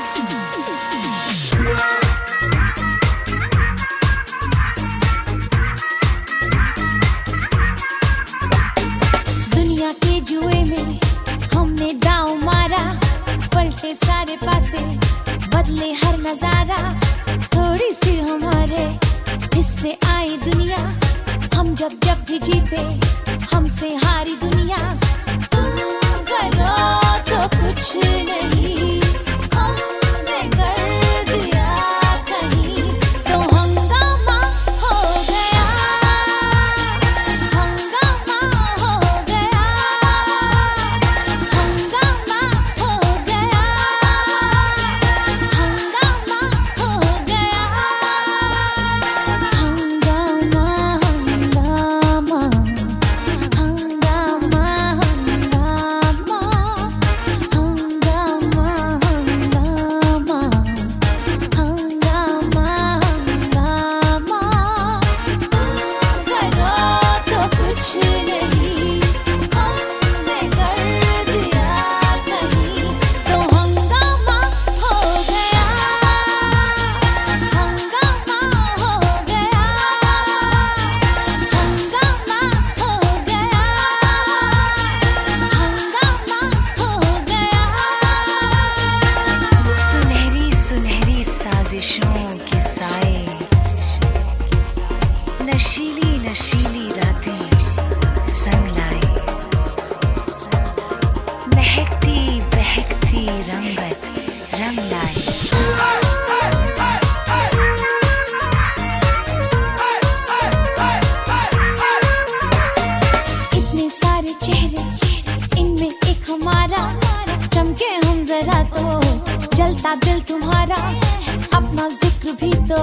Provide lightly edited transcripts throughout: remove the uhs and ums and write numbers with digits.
दुनिया के जुए में हमने दांव मारा, पलटे सारे पासे, बदले हर नजारा। थोड़ी सी हमारे हिस्से आई दुनिया, हम जब जब भी जीते हमसे हारी दुनिया। तुम करो तो कुछ नहीं, हमने कर दिया कहीं तो हंगामा हो गया, हंगामा हो गया, हंगामा हो गया, हंगामा हो गया, हंगामा, हंगामा, हंगामा, हंगामा, हंगामा, हंगामा, हंगामा, हंगामा। तुम करो तो कुछ नहीं, हमने कर दिया कहीं तो हंगामा हो गया, हंगामा हो गया, हंगामा हो गया, हंगामा हो गया। सुनहरी सुनहरी साजिशों के साए, नशीली नशीली रातें संग लाए, महकती बहकती रंगत रंग लाए। इतने सारे चेहरे, इनमें एक हमारा, चमके हम जरा तो जलता दिल तुम्हारा। अपना जिक्र भी तो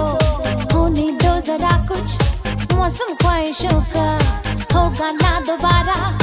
होने दो जरा कुछ, मौसम ख्वाहिशों का होगा ना दोबारा।